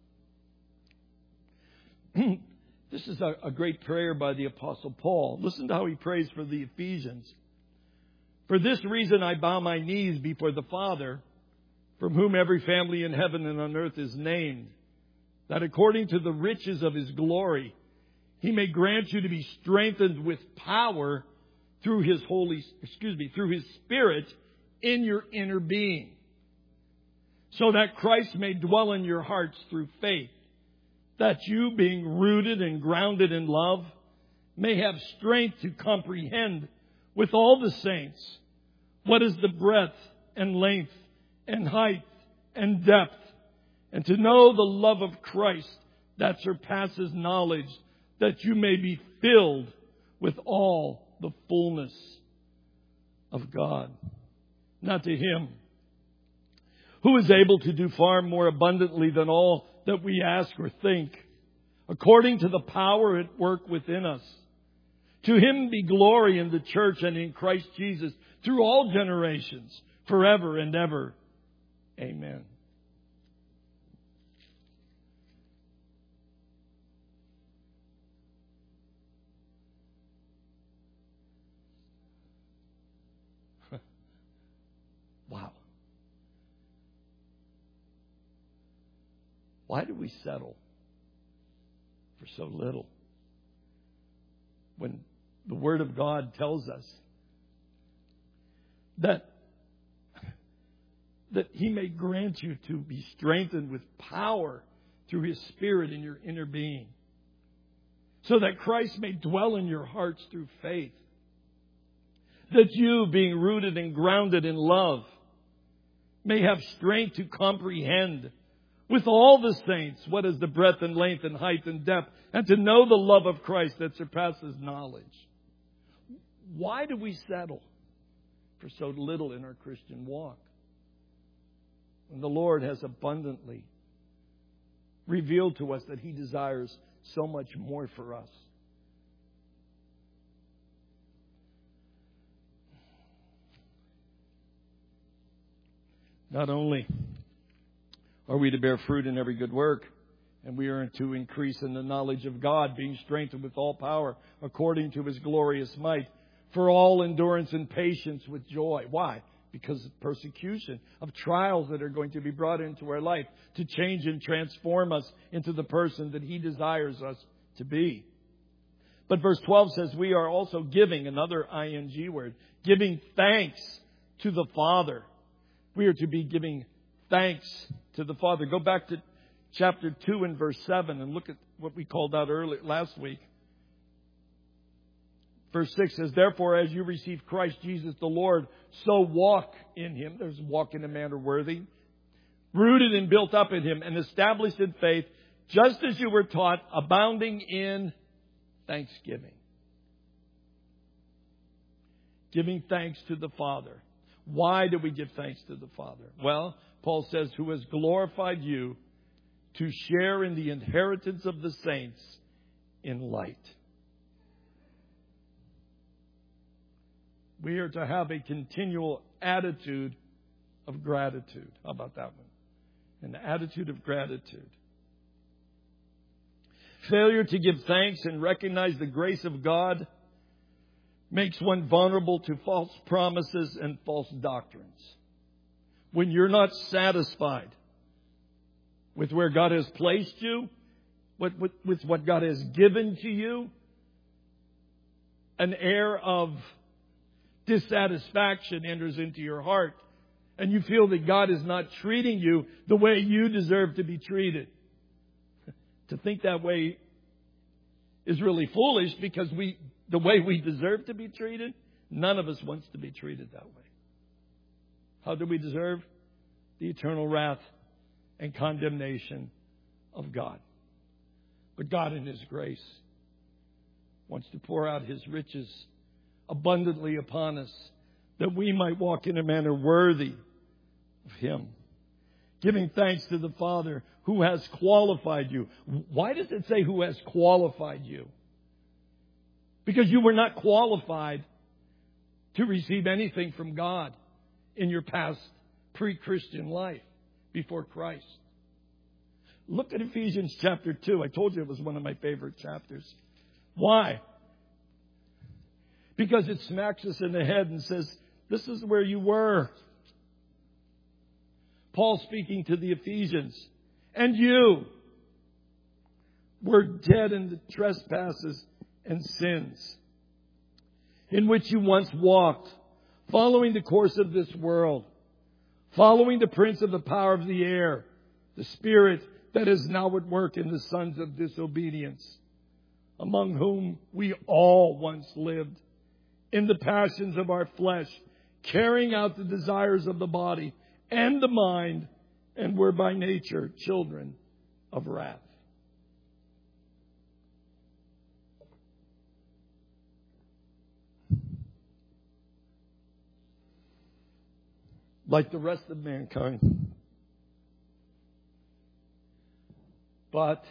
This is a great prayer by the Apostle Paul. Listen to how he prays for the Ephesians. For this reason I bow my knees before the Father, from whom every family in heaven and on earth is named, that according to the riches of His glory, He may grant you to be strengthened with power through His through His Spirit in your inner being, so that Christ may dwell in your hearts through faith, that you, being rooted and grounded in love, may have strength to comprehend with all the saints what is the breadth and length and height and depth, and to know the love of Christ that surpasses knowledge, that you may be filled with all the fullness of God. Now to Him who is able to do far more abundantly than all that we ask or think, according to the power at work within us. To Him be glory in the church and in Christ Jesus through all generations, forever and ever. Amen. Wow. Why do we settle for so little? When the Word of God tells us that He may grant you to be strengthened with power through His Spirit in your inner being, so that Christ may dwell in your hearts through faith, that you, being rooted and grounded in love, may have strength to comprehend with all the saints what is the breadth and length and height and depth, and to know the love of Christ that surpasses knowledge. Why do we settle for so little in our Christian walk, when the Lord has abundantly revealed to us that He desires so much more for us? Not only are we to bear fruit in every good work, and we are to increase in the knowledge of God, being strengthened with all power according to His glorious might, for all endurance and patience with joy. Why? Because of persecution, of trials that are going to be brought into our life to change and transform us into the person that He desires us to be. But verse 12 says we are also giving, another ing word, giving thanks to the Father. We are to be giving thanks to the Father. Go back to chapter 2 and verse 7 and look at what we called out last week. Verse 6 says, therefore, as you receive Christ Jesus the Lord, so walk in Him. There's walk in a manner worthy. Rooted and built up in Him and established in faith, just as you were taught, abounding in thanksgiving. Giving thanks to the Father. Why do we give thanks to the Father? Well, Paul says, who has glorified you to share in the inheritance of the saints in light. We are to have a continual attitude of gratitude. How about that one? An attitude of gratitude. Failure to give thanks and recognize the grace of God makes one vulnerable to false promises and false doctrines. When you're not satisfied with where God has placed you, with what God has given to you, an air of dissatisfaction enters into your heart, and you feel that God is not treating you the way you deserve to be treated. To think that way is really foolish, because the way we deserve to be treated, none of us wants to be treated that way. How do we deserve? The eternal wrath and condemnation of God. But God in His grace wants to pour out His riches abundantly upon us, that we might walk in a manner worthy of Him. Giving thanks to the Father who has qualified you. Why does it say who has qualified you? Because you were not qualified to receive anything from God in your past pre-Christian life before Christ. Look at Ephesians chapter 2. I told you it was one of my favorite chapters. Why? Because it smacks us in the head and says, this is where you were. Paul speaking to the Ephesians. And you were dead in the trespasses and sins, in which you once walked, following the course of this world, following the prince of the power of the air, the spirit that is now at work in the sons of disobedience, among whom we all once lived, in the passions of our flesh, carrying out the desires of the body and the mind, and were by nature children of wrath. Like the rest of mankind. But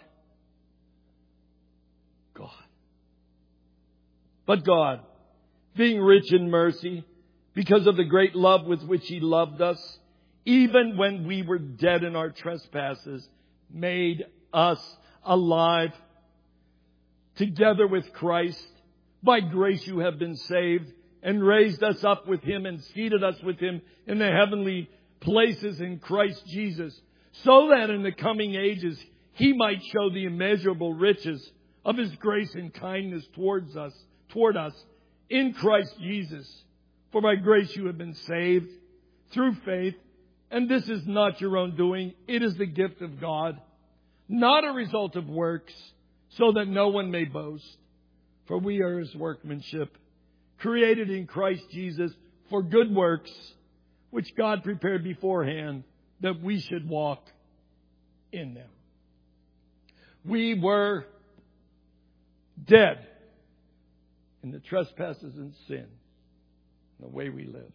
God, being rich in mercy, because of the great love with which He loved us, even when we were dead in our trespasses, made us alive together with Christ. By grace you have been saved, and raised us up with Him and seated us with Him in the heavenly places in Christ Jesus, so that in the coming ages He might show the immeasurable riches of His grace and kindness toward us in Christ Jesus. For by grace you have been saved through faith, and this is not your own doing. It is the gift of God, not a result of works, so that no one may boast. For we are His workmanship, created in Christ Jesus for good works, which God prepared beforehand that we should walk in them. We were dead in the trespasses and sin, the way we lived.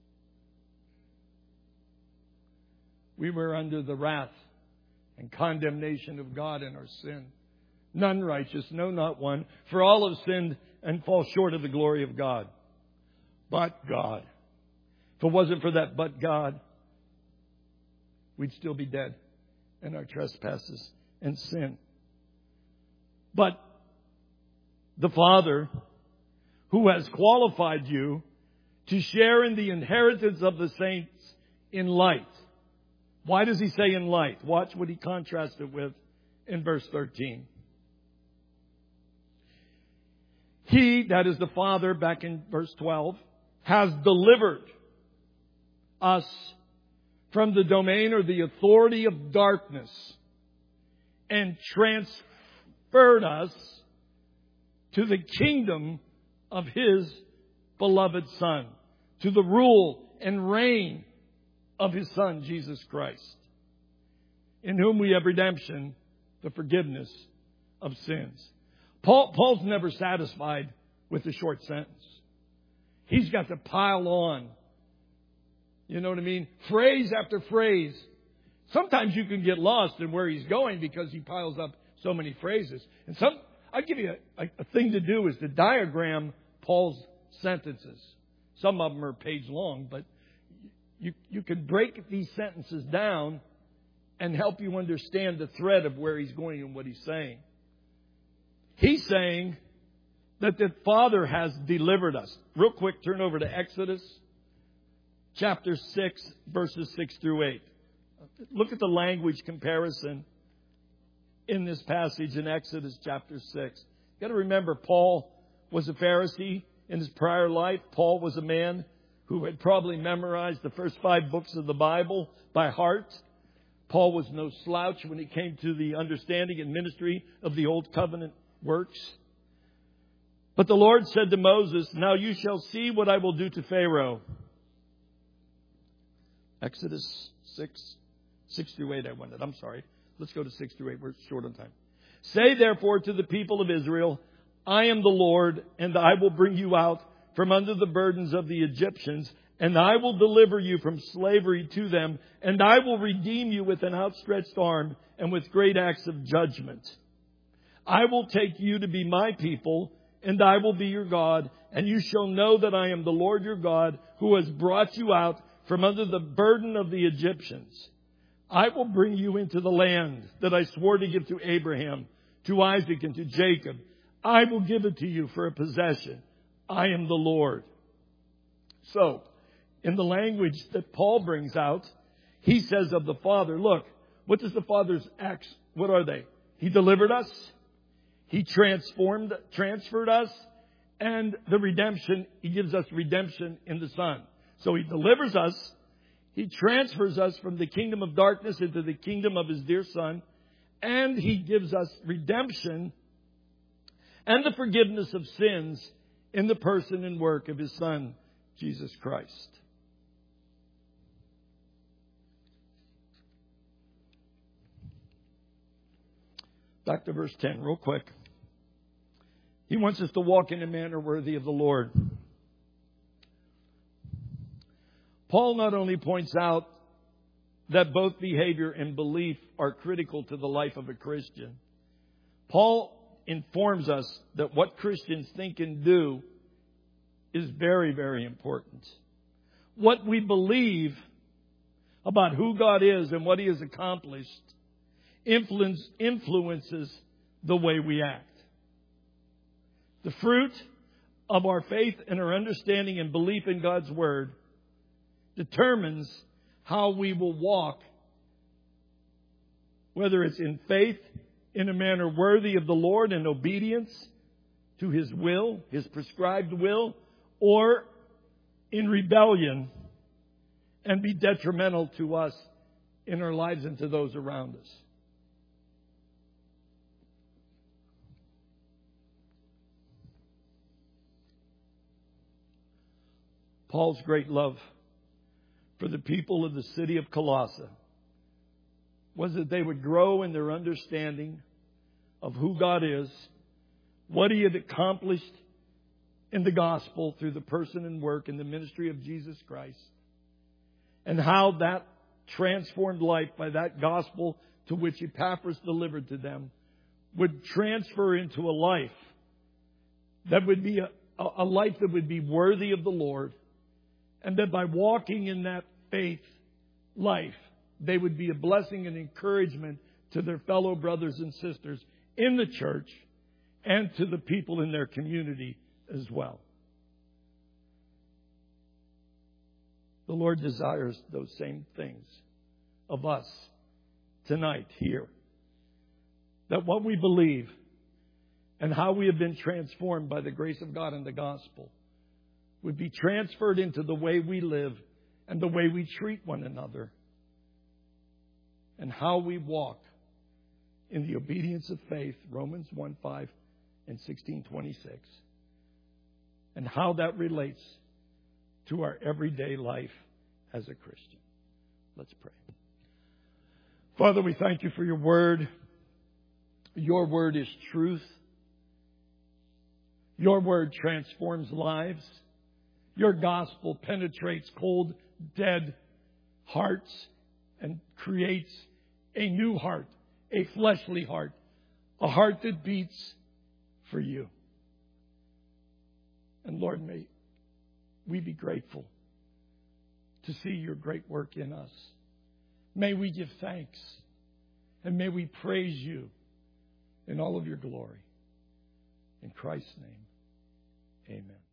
We were under the wrath and condemnation of God in our sin. None righteous, no, not one. For all have sinned and fall short of the glory of God. But God. If it wasn't for that but God, we'd still be dead in our trespasses and sin. But the Father, who has qualified you to share in the inheritance of the saints in light. Why does He say in light? Watch what He contrasts it with in verse 13. He, that is the Father, back in verse 12, has delivered us from the domain or the authority of darkness and transferred us to the kingdom of His beloved Son, to the rule and reign of His Son, Jesus Christ, in whom we have redemption, the forgiveness of sins. Paul's never satisfied with a short sentence. He's got to pile on. You know what I mean? Phrase after phrase. Sometimes you can get lost in where he's going because he piles up so many phrases. And I'll give you a thing to do is to diagram Paul's sentences. Some of them are page long, but you can break these sentences down and help you understand the thread of where he's going and what he's saying. He's saying that the Father has delivered us. Real quick, turn over to Exodus chapter 6, verses 6 through 8. Look at the language comparison in this passage in Exodus chapter 6. You've got to remember, Paul was a Pharisee in his prior life. Paul was a man who had probably memorized the first 5 books of the Bible by heart. Paul was no slouch when it came to the understanding and ministry of the Old Covenant works. But the Lord said to Moses, "Now you shall see what I will do to Pharaoh." Exodus 6 through 8 I wanted. I'm sorry. Let's go to 6 through 8. We're short on time. "Say therefore to the people of Israel, I am the Lord, and I will bring you out from under the burdens of the Egyptians, and I will deliver you from slavery to them, and I will redeem you with an outstretched arm and with great acts of judgment. I will take you to be my people, and I will be your God, and you shall know that I am the Lord your God, who has brought you out from under the burden of the Egyptians. I will bring you into the land that I swore to give to Abraham, to Isaac, and to Jacob. I will give it to you for a possession. I am the Lord." So, in the language that Paul brings out, he says of the Father, look, what does the Father's acts, what are they? He delivered us. He transferred us. And the redemption, He gives us redemption in the Son. So He delivers us. He transfers us from the kingdom of darkness into the kingdom of His dear Son. And He gives us redemption and the forgiveness of sins in the person and work of His Son, Jesus Christ. Back to verse 10, real quick. He wants us to walk in a manner worthy of the Lord. Paul not only points out that both behavior and belief are critical to the life of a Christian, Paul informs us that what Christians think and do is very, very important. What we believe about who God is and what He has accomplished influences the way we act. The fruit of our faith and our understanding and belief in God's Word determines how we will walk whether it's in faith, in a manner worthy of the Lord, in obedience to His will, His prescribed will, or in rebellion and be detrimental to us in our lives and to those around us. Paul's great love for the people of the city of Colossae was that they would grow in their understanding of who God is, what He had accomplished in the gospel through the person and work and the ministry of Jesus Christ, and how that transformed life by that gospel to which Epaphras delivered to them would transfer into a life that would be a life that would be worthy of the Lord, and that by walking in that faith life, they would be a blessing and encouragement to their fellow brothers and sisters in the church and to the people in their community as well. The Lord desires those same things of us tonight here. That what we believe and how we have been transformed by the grace of God and the gospel would be transferred into the way we live and the way we treat one another and how we walk in the obedience of faith, Romans 1:5 and 16:26, and how that relates to our everyday life as a Christian. Let's pray. Father, we thank You for Your word. Your word is truth. Your word transforms lives. Your gospel penetrates cold, dead hearts and creates a new heart, a fleshly heart, a heart that beats for You. And Lord, may we be grateful to see Your great work in us. May we give thanks, and may we praise You in all of Your glory. In Christ's name, amen.